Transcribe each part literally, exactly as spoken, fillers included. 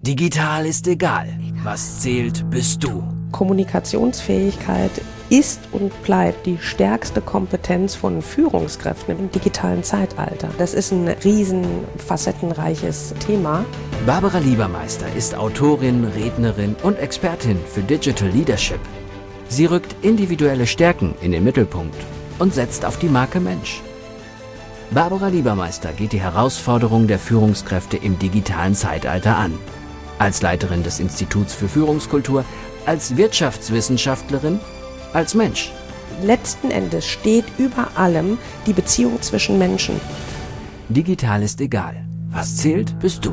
Digital ist egal. Was zählt, bist du. Kommunikationsfähigkeit ist und bleibt die stärkste Kompetenz von Führungskräften im digitalen Zeitalter. Das ist ein riesen facettenreiches Thema. Barbara Liebermeister ist Autorin, Rednerin und Expertin für Digital Leadership. Sie rückt individuelle Stärken in den Mittelpunkt und setzt auf die Marke Mensch. Barbara Liebermeister geht die Herausforderungen der Führungskräfte im digitalen Zeitalter an. Als Leiterin des Instituts für Führungskultur, als Wirtschaftswissenschaftlerin, als Mensch. Letzten Endes steht über allem die Beziehung zwischen Menschen. Digital ist egal. Was zählt, bist du.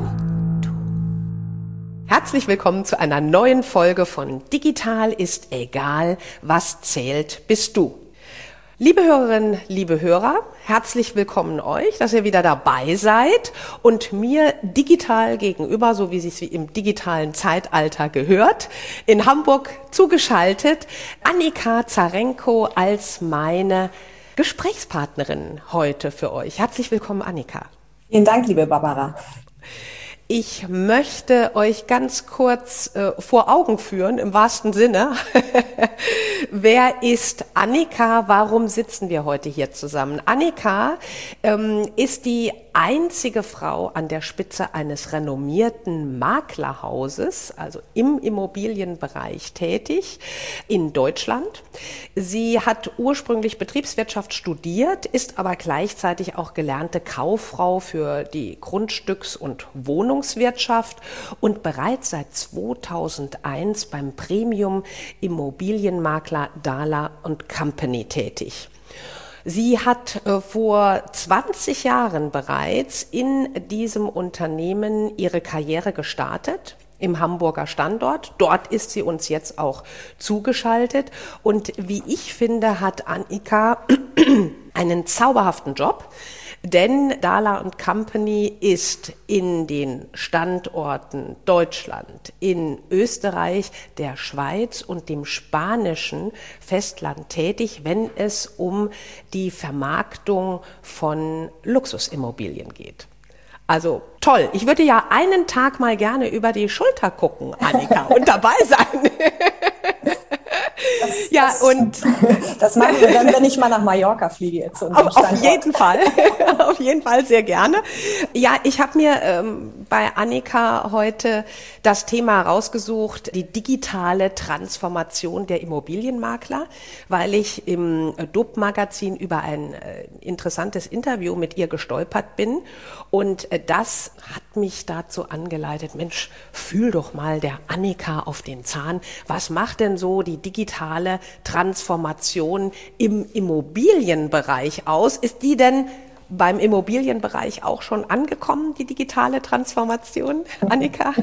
Herzlich willkommen zu einer neuen Folge von Digital ist egal. Was zählt, bist du. Liebe Hörerinnen, liebe Hörer, herzlich willkommen euch, dass ihr wieder dabei seid und mir digital gegenüber, so wie es sich im digitalen Zeitalter gehört, in Hamburg zugeschaltet, Annika Zarenko als meine Gesprächspartnerin heute für euch. Herzlich willkommen, Annika. Vielen Dank, liebe Barbara. Ich möchte euch ganz kurz äh, vor Augen führen, im wahrsten Sinne. Wer ist Annika? Warum sitzen wir heute hier zusammen? Annika ähm, ist die einzige Frau an der Spitze eines renommierten Maklerhauses, also im Immobilienbereich tätig, in Deutschland. Sie hat ursprünglich Betriebswirtschaft studiert, ist aber gleichzeitig auch gelernte Kauffrau für die Grundstücks- und Wohnungswirtschaft und bereits seit zweitausendeins beim Premium-Immobilienmakler Dahler und Company tätig. Sie hat äh, vor zwanzig Jahren bereits in diesem Unternehmen ihre Karriere gestartet, im Hamburger Standort. Dort ist sie uns jetzt auch zugeschaltet. Und wie ich finde, hat Annika einen zauberhaften Job. Denn Dahler und Company ist in den Standorten Deutschland, in Österreich, der Schweiz und dem spanischen Festland tätig, wenn es um die Vermarktung von Luxusimmobilien geht. Also toll. Ich würde ja einen Tag mal gerne über die Schulter gucken, Annika, und dabei sein. Das, ja, das, und das machen wir dann, wenn ich mal nach Mallorca fliege. Jetzt auf, auf jeden Fall, auf jeden Fall sehr gerne. Ja, ich habe mir ähm, bei Annika heute das Thema rausgesucht, die digitale Transformation der Immobilienmakler, weil ich im D U B-Magazin über ein äh, interessantes Interview mit ihr gestolpert bin und äh, das hat mich dazu angeleitet, Mensch, fühl doch mal der Annika auf den Zahn. Was macht denn so die digitale Transformation im Immobilienbereich aus? Ist die denn beim Immobilienbereich auch schon angekommen, die digitale Transformation, Annika?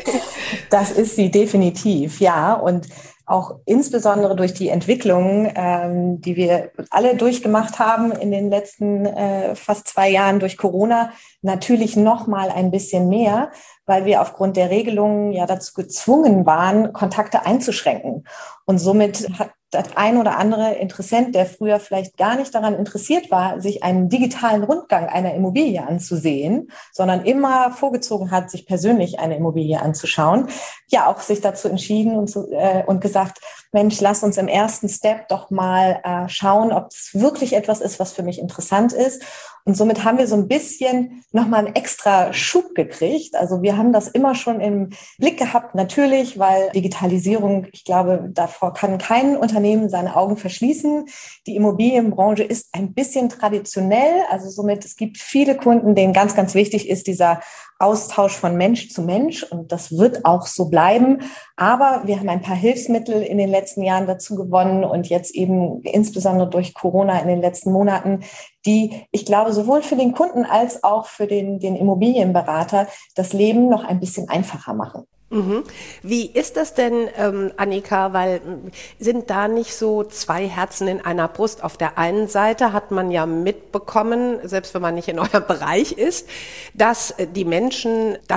Das ist sie definitiv, ja. Und auch insbesondere durch die Entwicklungen, ähm, die wir alle durchgemacht haben in den letzten äh, fast zwei Jahren durch Corona, natürlich noch mal ein bisschen mehr, weil wir aufgrund der Regelungen ja dazu gezwungen waren, Kontakte einzuschränken. Und somit hat das ein oder andere Interessent, der früher vielleicht gar nicht daran interessiert war, sich einen digitalen Rundgang einer Immobilie anzusehen, sondern immer vorgezogen hat, sich persönlich eine Immobilie anzuschauen, ja auch sich dazu entschieden und, zu, äh, und gesagt, Mensch, lass uns im ersten Step doch mal äh, schauen, ob es wirklich etwas ist, was für mich interessant ist. Und somit haben wir so ein bisschen nochmal einen extra Schub gekriegt. Also wir haben das immer schon im Blick gehabt, natürlich, weil Digitalisierung, ich glaube, davor kann kein Unternehmen seine Augen verschließen. Die Immobilienbranche ist ein bisschen traditionell. Also somit, es gibt viele Kunden, denen ganz, ganz wichtig ist dieser Austausch von Mensch zu Mensch. Und das wird auch so bleiben. Aber wir haben ein paar Hilfsmittel in den letzten Jahren dazu gewonnen und jetzt eben insbesondere durch Corona in den letzten Monaten, die, ich glaube, sowohl für den Kunden als auch für den, den Immobilienberater das Leben noch ein bisschen einfacher machen. Mhm. Wie ist das denn, ähm, Annika, weil sind da nicht so zwei Herzen in einer Brust? Auf der einen Seite hat man ja mitbekommen, selbst wenn man nicht in eurem Bereich ist, dass die Menschen das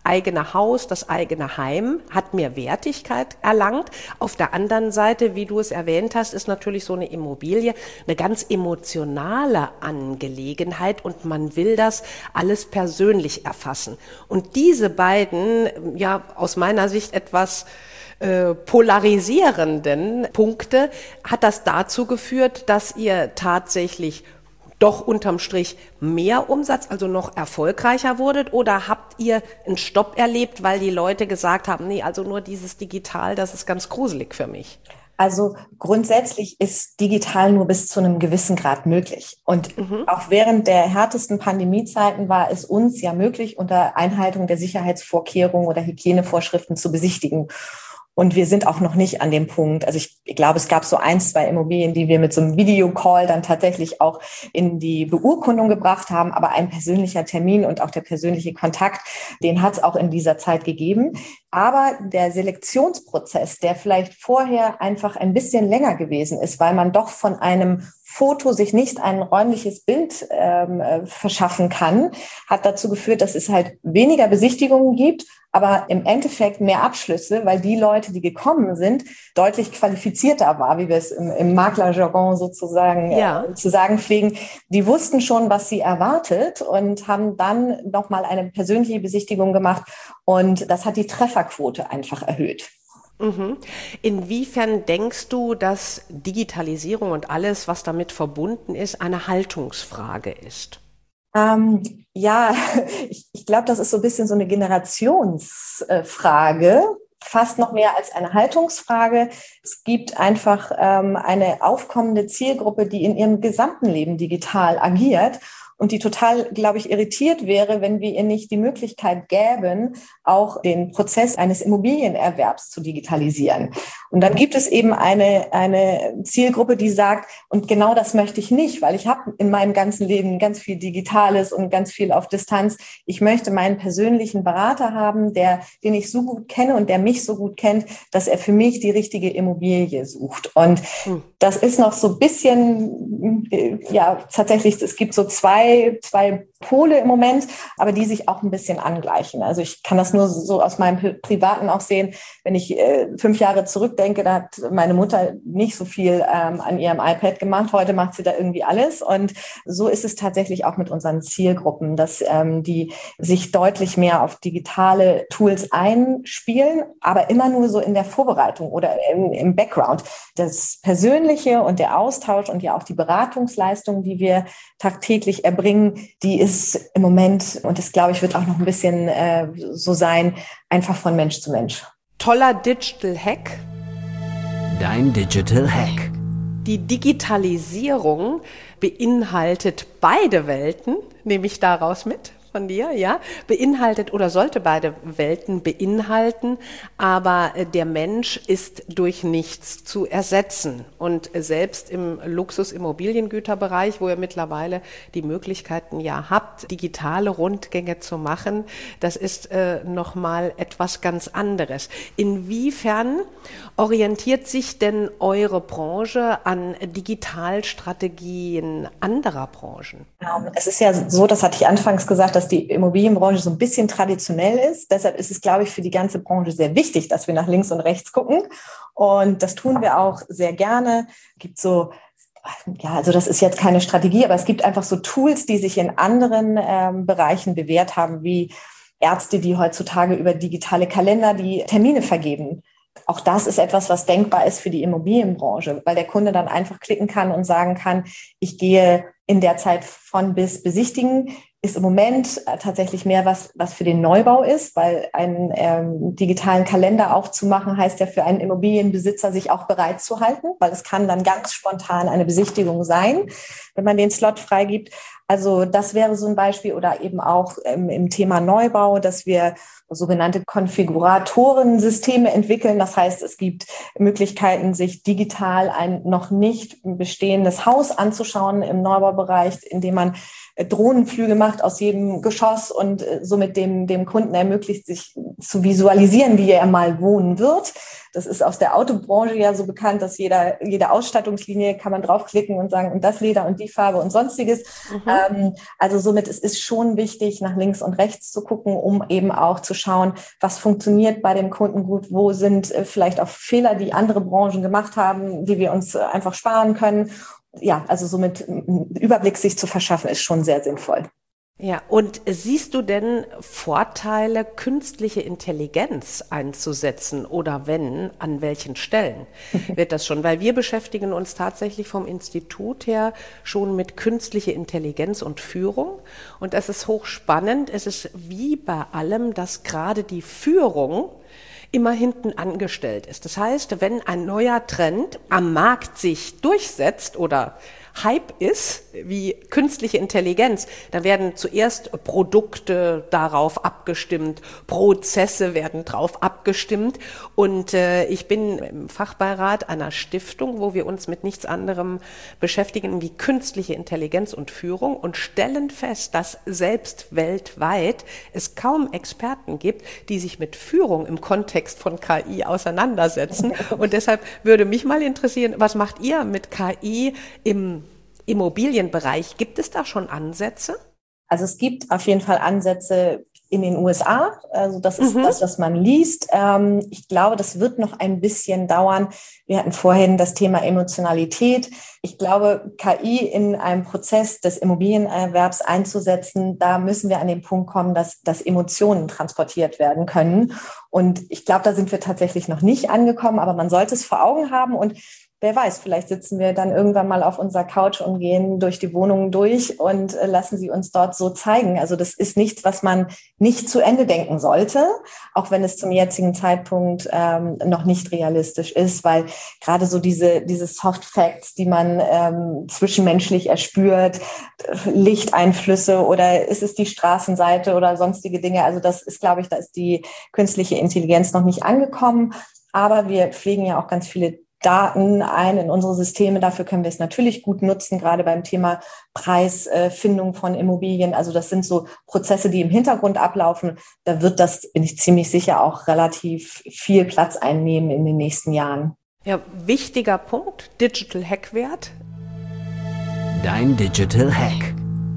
eigene Haus, das eigene Heim hat mehr Wertigkeit erlangt. Auf der anderen Seite, wie du es erwähnt hast, ist natürlich so eine Immobilie eine ganz emotionale Angelegenheit und man will das alles persönlich erfassen. Und diese beiden, ja, aus meiner Sicht etwas äh, polarisierenden Punkte hat das dazu geführt, dass ihr tatsächlich doch unterm Strich mehr Umsatz, also noch erfolgreicher wurdet, oder habt ihr einen Stopp erlebt, weil die Leute gesagt haben, nee, also nur dieses Digital, das ist ganz gruselig für mich? Also grundsätzlich ist digital nur bis zu einem gewissen Grad möglich. Und mhm. auch während der härtesten Pandemiezeiten war es uns ja möglich, unter Einhaltung der Sicherheitsvorkehrungen oder Hygienevorschriften zu besichtigen. Und wir sind auch noch nicht an dem Punkt. Also ich, ich glaube, es gab so ein, zwei Immobilien, die wir mit so einem Videocall dann tatsächlich auch in die Beurkundung gebracht haben. Aber ein persönlicher Termin und auch der persönliche Kontakt, den hat es auch in dieser Zeit gegeben. Aber der Selektionsprozess, der vielleicht vorher einfach ein bisschen länger gewesen ist, weil man doch von einem Foto sich nicht ein räumliches Bild ähm, verschaffen kann, hat dazu geführt, dass es halt weniger Besichtigungen gibt, aber im Endeffekt mehr Abschlüsse, weil die Leute, die gekommen sind, deutlich qualifizierter war, wie wir es im, im Maklerjargon sozusagen ja. äh, zu sagen pflegen. Die wussten schon, was sie erwartet und haben dann nochmal eine persönliche Besichtigung gemacht und das hat die Trefferquote einfach erhöht. Mhm. Inwiefern denkst du, dass Digitalisierung und alles, was damit verbunden ist, eine Haltungsfrage ist? Ähm, ja, ich, ich glaube, das ist so ein bisschen so eine Generationsfrage, fast noch mehr als eine Haltungsfrage. Es gibt einfach ähm, eine aufkommende Zielgruppe, die in ihrem gesamten Leben digital agiert und die total, glaube ich, irritiert wäre, wenn wir ihr nicht die Möglichkeit gäben, auch den Prozess eines Immobilienerwerbs zu digitalisieren. Und dann gibt es eben eine, eine Zielgruppe, die sagt, und genau das möchte ich nicht, weil ich habe in meinem ganzen Leben ganz viel Digitales und ganz viel auf Distanz. Ich möchte meinen persönlichen Berater haben, der, den ich so gut kenne und der mich so gut kennt, dass er für mich die richtige Immobilie sucht. Und hm. das ist noch so ein bisschen, ja, tatsächlich, es gibt so zwei, zwei Pole im Moment, aber die sich auch ein bisschen angleichen. Also ich kann das nur so aus meinem Privaten auch sehen. Wenn ich äh, fünf Jahre zurückdenke, da hat meine Mutter nicht so viel ähm, an ihrem iPad gemacht. Heute macht sie da irgendwie alles. Und so ist es tatsächlich auch mit unseren Zielgruppen, dass ähm, die sich deutlich mehr auf digitale Tools einspielen, aber immer nur so in der Vorbereitung oder im, im Background. Das Persönliche und der Austausch und ja auch die Beratungsleistung, die wir tagtäglich erbringen, die ist im Moment, und das glaube ich wird auch noch ein bisschen äh, so sein, einfach von Mensch zu Mensch. Toller Digital Hack. Dein Digital Hack. Die Digitalisierung beinhaltet beide Welten, nehme ich daraus mit von dir, ja, beinhaltet oder sollte beide Welten beinhalten, aber der Mensch ist durch nichts zu ersetzen. Und selbst im Luxus-Immobiliengüterbereich, wo ihr mittlerweile die Möglichkeiten ja habt, digitale Rundgänge zu machen, das ist äh, nochmal etwas ganz anderes. Inwiefern orientiert sich denn eure Branche an Digitalstrategien anderer Branchen? Es ist ja so, das hatte ich anfangs gesagt, dass die Immobilienbranche so ein bisschen traditionell ist. Deshalb ist es, glaube ich, für die ganze Branche sehr wichtig, dass wir nach links und rechts gucken. Und das tun wir auch sehr gerne. Es gibt so, ja, also das ist jetzt keine Strategie, aber es gibt einfach so Tools, die sich in anderen ähm, Bereichen bewährt haben, wie Ärzte, die heutzutage über digitale Kalender die Termine vergeben. Auch das ist etwas, was denkbar ist für die Immobilienbranche, weil der Kunde dann einfach klicken kann und sagen kann, ich gehe in der Zeit von bis besichtigen, ist im Moment tatsächlich mehr was, was für den Neubau ist, weil einen ähm, digitalen Kalender aufzumachen, heißt ja für einen Immobilienbesitzer, sich auch bereit zu halten, weil es kann dann ganz spontan eine Besichtigung sein, wenn man den Slot freigibt. Also das wäre so ein Beispiel oder eben auch ähm, im Thema Neubau, dass wir sogenannte Konfiguratorensysteme entwickeln. Das heißt, es gibt Möglichkeiten, sich digital ein noch nicht bestehendes Haus anzuschauen im Neubaubereich, indem man Drohnenflüge macht aus jedem Geschoss und somit dem, dem Kunden ermöglicht, sich zu visualisieren, wie er mal wohnen wird. Das ist aus der Autobranche ja so bekannt, dass jeder, jede Ausstattungslinie kann man draufklicken und sagen, und das Leder und die Farbe und sonstiges. Mhm. Ähm, also somit es ist schon wichtig, nach links und rechts zu gucken, um eben auch zu schauen, was funktioniert bei dem Kunden gut, wo sind äh, vielleicht auch Fehler, die andere Branchen gemacht haben, die wir uns äh, einfach sparen können. Ja, also somit einen Überblick sich zu verschaffen, ist schon sehr sinnvoll. Ja, und siehst du denn Vorteile, künstliche Intelligenz einzusetzen oder wenn, an welchen Stellen wird das schon? Weil wir beschäftigen uns tatsächlich vom Institut her schon mit künstlicher Intelligenz und Führung und das ist hochspannend. Es ist wie bei allem, dass gerade die Führung immer hinten angestellt ist. Das heißt, wenn ein neuer Trend am Markt sich durchsetzt oder Hype ist, wie künstliche Intelligenz, dann werden zuerst Produkte darauf abgestimmt, Prozesse werden darauf abgestimmt und äh, ich bin im Fachbeirat einer Stiftung, wo wir uns mit nichts anderem beschäftigen wie künstliche Intelligenz und Führung und stellen fest, dass selbst weltweit es kaum Experten gibt, die sich mit Führung im Kontext von K I auseinandersetzen und deshalb würde mich mal interessieren, was macht ihr mit K I im Immobilienbereich? Gibt es da schon Ansätze? Also es gibt auf jeden Fall Ansätze in den U S A. Also das ist mhm. das, was man liest. Ich glaube, das wird noch ein bisschen dauern. Wir hatten vorhin das Thema Emotionalität. Ich glaube, K I in einem Prozess des Immobilienerwerbs einzusetzen, da müssen wir an den Punkt kommen, dass, dass Emotionen transportiert werden können. Und ich glaube, da sind wir tatsächlich noch nicht angekommen, aber man sollte es vor Augen haben und wer weiß, vielleicht sitzen wir dann irgendwann mal auf unserer Couch und gehen durch die Wohnungen durch und lassen sie uns dort so zeigen. Also das ist nichts, was man nicht zu Ende denken sollte, auch wenn es zum jetzigen Zeitpunkt ähm, noch nicht realistisch ist, weil gerade so diese, diese Soft Facts, die man ähm, zwischenmenschlich erspürt, Lichteinflüsse oder ist es die Straßenseite oder sonstige Dinge, also das ist, glaube ich, da ist die künstliche Intelligenz noch nicht angekommen, aber wir pflegen ja auch ganz viele Daten ein in unsere Systeme. Dafür können wir es natürlich gut nutzen, gerade beim Thema Preisfindung von Immobilien. Also das sind so Prozesse, die im Hintergrund ablaufen. Da wird das, bin ich ziemlich sicher, auch relativ viel Platz einnehmen in den nächsten Jahren. Ja, wichtiger Punkt, Digital Hackwert. Dein Digital Hack.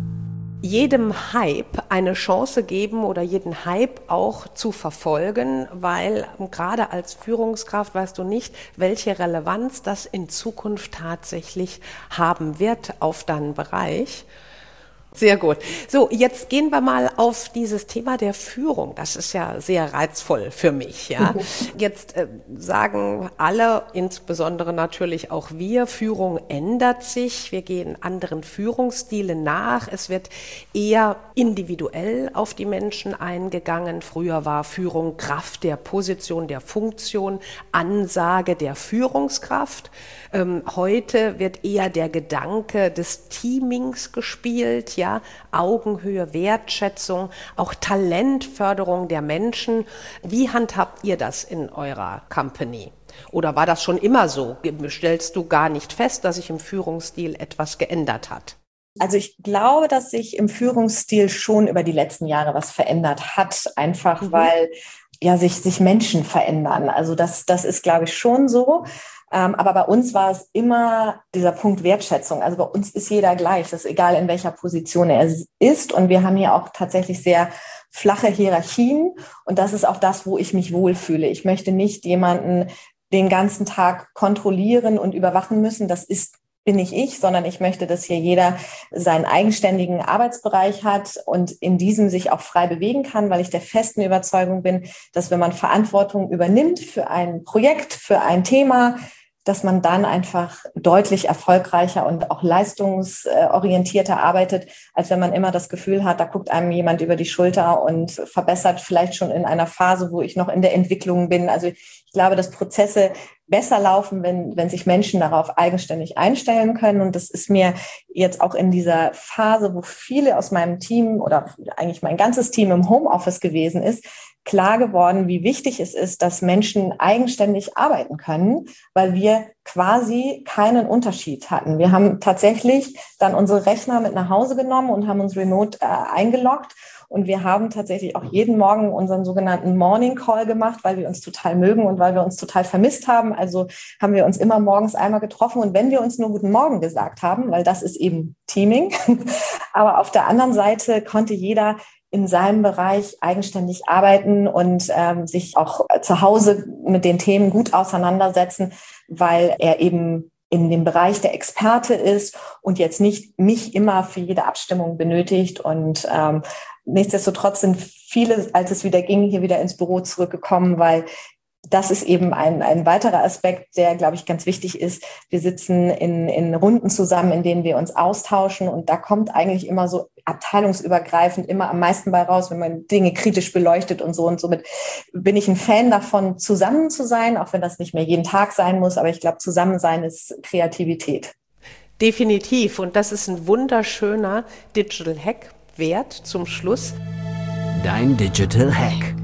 Jedem Hype eine Chance geben oder jeden Hype auch zu verfolgen, weil gerade als Führungskraft weißt du nicht, welche Relevanz das in Zukunft tatsächlich haben wird auf deinen Bereich. Sehr gut. So, jetzt gehen wir mal auf dieses Thema der Führung. Das ist ja sehr reizvoll für mich, ja. Jetzt äh, sagen alle, insbesondere natürlich auch wir, Führung ändert sich. Wir gehen anderen Führungsstilen nach. Es wird eher individuell auf die Menschen eingegangen. Früher war Führung Kraft der Position, der Funktion, Ansage der Führungskraft. Ähm, heute wird eher der Gedanke des Teamings gespielt, ja, Augenhöhe, Wertschätzung, auch Talentförderung der Menschen. Wie handhabt ihr das in eurer Company? Oder war das schon immer so? Stellst du gar nicht fest, dass sich im Führungsstil etwas geändert hat? Also ich glaube, dass sich im Führungsstil schon über die letzten Jahre was verändert hat, einfach mhm. weil ja sich, sich Menschen verändern. Also das, das ist, glaube ich, schon so. Ähm, aber bei uns war es immer dieser Punkt Wertschätzung. Also bei uns ist jeder gleich, das ist egal, in welcher Position er ist. Und wir haben hier auch tatsächlich sehr flache Hierarchien. Und das ist auch das, wo ich mich wohlfühle. Ich möchte nicht jemanden den ganzen Tag kontrollieren und überwachen müssen. Das ist bin nicht ich, sondern ich möchte, dass hier jeder seinen eigenständigen Arbeitsbereich hat und in diesem sich auch frei bewegen kann, weil ich der festen Überzeugung bin, dass wenn man Verantwortung übernimmt für ein Projekt, für ein Thema, dass man dann einfach deutlich erfolgreicher und auch leistungsorientierter arbeitet, als wenn man immer das Gefühl hat, da guckt einem jemand über die Schulter und verbessert vielleicht schon in einer Phase, wo ich noch in der Entwicklung bin. Also ich glaube, dass Prozesse besser laufen, wenn, wenn sich Menschen darauf eigenständig einstellen können. Und das ist mir jetzt auch in dieser Phase, wo viele aus meinem Team oder eigentlich mein ganzes Team im Homeoffice gewesen ist, klar geworden, wie wichtig es ist, dass Menschen eigenständig arbeiten können, weil wir quasi keinen Unterschied hatten. Wir haben tatsächlich dann unsere Rechner mit nach Hause genommen und haben uns remote äh, eingeloggt. Und wir haben tatsächlich auch jeden Morgen unseren sogenannten Morning Call gemacht, weil wir uns total mögen und weil wir uns total vermisst haben. Also haben wir uns immer morgens einmal getroffen. Und wenn wir uns nur Guten Morgen gesagt haben, weil das ist eben Teaming, aber auf der anderen Seite konnte jeder in seinem Bereich eigenständig arbeiten und ähm, sich auch zu Hause mit den Themen gut auseinandersetzen, weil er eben in dem Bereich der Experte ist und jetzt nicht mich immer für jede Abstimmung benötigt. Und ähm, nichtsdestotrotz sind viele, als es wieder ging, hier wieder ins Büro zurückgekommen, weil das ist eben ein, ein weiterer Aspekt, der, glaube ich, ganz wichtig ist. Wir sitzen in, in Runden zusammen, in denen wir uns austauschen. Und da kommt eigentlich immer so abteilungsübergreifend immer am meisten bei raus, wenn man Dinge kritisch beleuchtet und so. Und somit bin ich ein Fan davon, zusammen zu sein, auch wenn das nicht mehr jeden Tag sein muss. Aber ich glaube, Zusammensein ist Kreativität. Definitiv. Und das ist ein wunderschöner Digital Hack wert zum Schluss. Dein Digital Hack.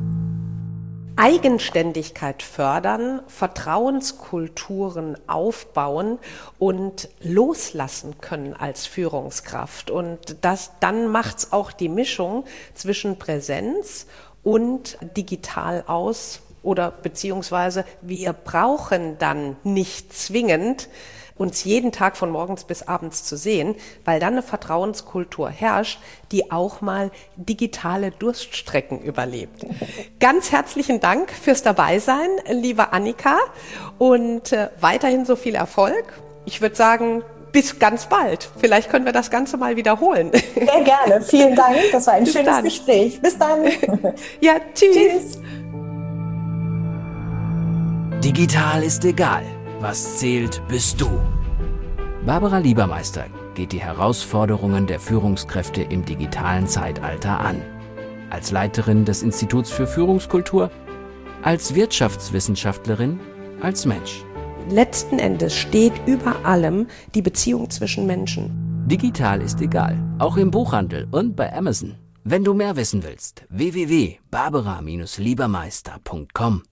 Eigenständigkeit fördern, Vertrauenskulturen aufbauen und loslassen können als Führungskraft. Und das, dann macht's auch die Mischung zwischen Präsenz und digital aus oder beziehungsweise wir brauchen dann nicht zwingend uns jeden Tag von morgens bis abends zu sehen, weil dann eine Vertrauenskultur herrscht, die auch mal digitale Durststrecken überlebt. Ganz herzlichen Dank fürs Dabeisein, liebe Annika, und äh, weiterhin so viel Erfolg. Ich würde sagen, bis ganz bald. Vielleicht können wir das Ganze mal wiederholen. Sehr gerne. Vielen Dank. Das war ein bis schönes dann. Gespräch. Bis dann. Ja, tschüss. Tschüss. Digital ist egal. Was zählt, bist du. Barbara Liebermeister geht die Herausforderungen der Führungskräfte im digitalen Zeitalter an. Als Leiterin des Instituts für Führungskultur, als Wirtschaftswissenschaftlerin, als Mensch. Letzten Endes steht über allem die Beziehung zwischen Menschen. Digital ist egal, auch im Buchhandel und bei Amazon. Wenn du mehr wissen willst, w w w punkt barbara Bindestrich liebermeister punkt com.